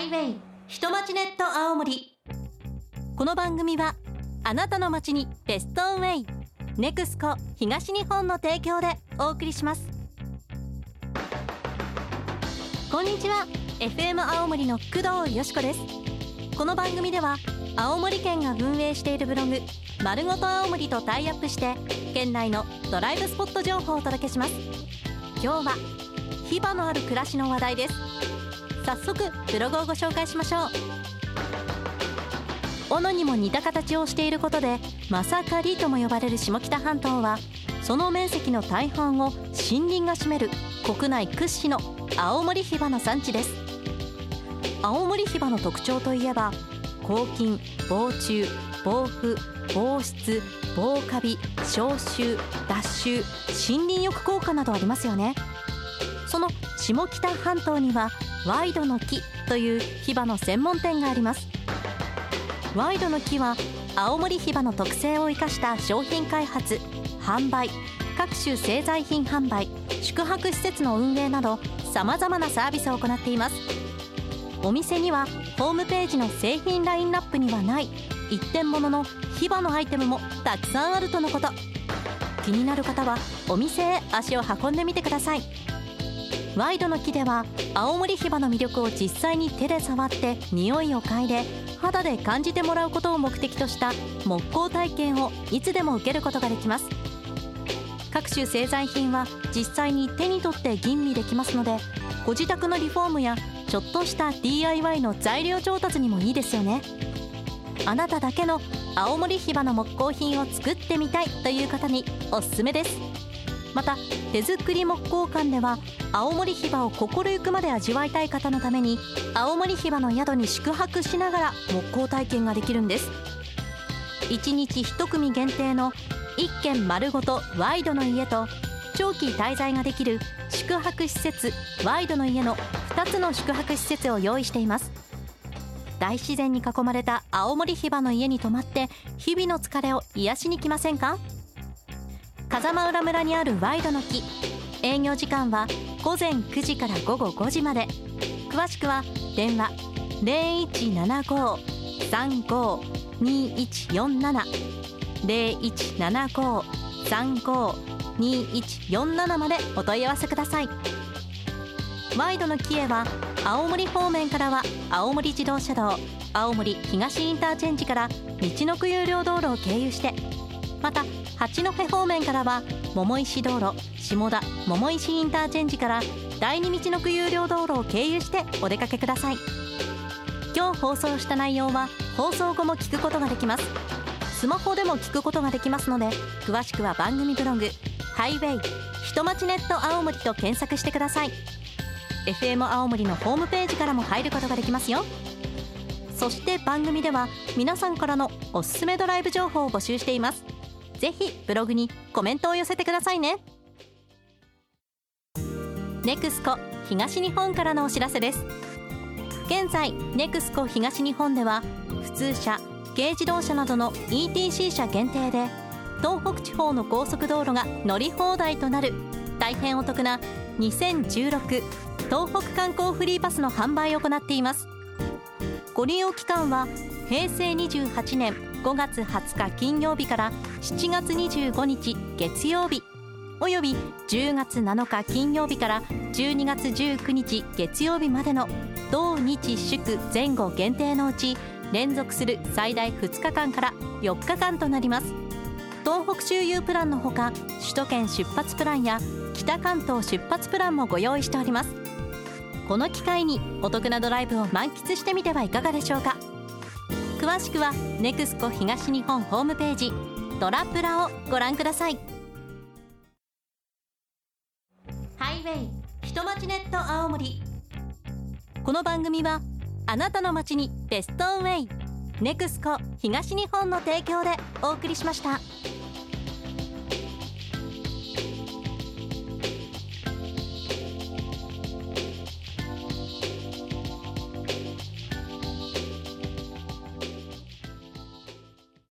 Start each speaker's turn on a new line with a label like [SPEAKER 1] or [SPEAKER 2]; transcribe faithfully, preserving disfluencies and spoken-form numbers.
[SPEAKER 1] イウェイ人町ネット青森。この番組はあなたの街にベストウェイネクスコ東日本の提供でお送りします。こんにちは、 エフエム 青森の工藤よしこです。この番組では青森県が運営しているブログまるごと青森とタイアップして県内のドライブスポット情報をお届けします。今日はヒバのある暮らしの話題です。早速ブログをご紹介しましょう。斧にも似た形をしていることでマサカリとも呼ばれる下北半島は、その面積の大半を森林が占める国内屈指の青森ヒバの産地です。青森ヒバの特徴といえば、抗菌、防虫、防腐、防湿、防カビ、消臭、脱臭、森林浴効果などありますよね。その下北半島にはワイドの木というヒバの専門店があります。ワイドの木は青森ヒバの特性を生かした商品開発、販売、各種製材品販売、宿泊施設の運営などさまざまなサービスを行っています。お店にはホームページの製品ラインナップにはない一点物のヒバのアイテムもたくさんあるとのこと。気になる方はお店へ足を運んでみてください。ワイドの木では青森ヒバの魅力を実際に手で触って匂いを嗅いで肌で感じてもらうことを目的とした木工体験をいつでも受けることができます。各種製材品は実際に手に取って吟味できますので、ご自宅のリフォームやちょっとした ディーアイワイ の材料調達にもいいですよね。あなただけの青森ヒバの木工品を作ってみたいという方におすすめです。また手作り木工館では青森ヒバを心ゆくまで味わいたい方のために青森ヒバの宿に宿泊しながら木工体験ができるんです。いちにちいち組限定のいっけん丸ごとワイドの家と長期滞在ができる宿泊施設ワイドの家のふたつの宿泊施設を用意しています。大自然に囲まれた青森ヒバの家に泊まって日々の疲れを癒しに来ませんか。風間浦村にあるワイドの木、営業時間はごぜんくじからごごごじまで。詳しくは電話 ゼロいちななご さんご にいちよんなな ゼロいちななご さんご にいちよんなな までお問い合わせください。ワイドの木へは青森方面からは青森自動車道青森東インターチェンジから道の区有料道路を経由して、また八戸方面からは桃石道路下田桃石インターチェンジから第二道の区有料道路を経由してお出かけください。今日放送した内容は放送後も聞くことができます。スマホでも聞くことができますので、詳しくは番組ブログハイウェイ人町ネット青森と検索してください。 エフエム 青森のホームページからも入ることができますよ。そして番組では皆さんからのおすすめドライブ情報を募集しています。ぜひブログにコメントを寄せてくださいね。ネクスコ東日本からのお知らせです。現在ネクスコ東日本では普通車、軽自動車などの イーティーシー 車限定で東北地方の高速道路が乗り放題となる大変お得なにせんじゅうろく東北観光フリーパスの販売を行っています。ご利用期間はへいせいにじゅうはちねんごがつはつか金曜日からしちがつにじゅうごにち月曜日、およびじゅうがつなのか金曜日からじゅうにがつじゅうくにち月曜日までの同日祝前後限定のうち連続する最大ふつかかんからよっかかんとなります。東北周遊プランのほか首都圏出発プランや北関東出発プランもご用意しております。この機会にお得なドライブを満喫してみてはいかがでしょうか。詳しくはネクスコ東日本ホームページドラプラをご覧ください。ハイウェイ人町ネット青森。この番組はあなたの街にベストウェイネクスコ東日本の提供でお送りしました。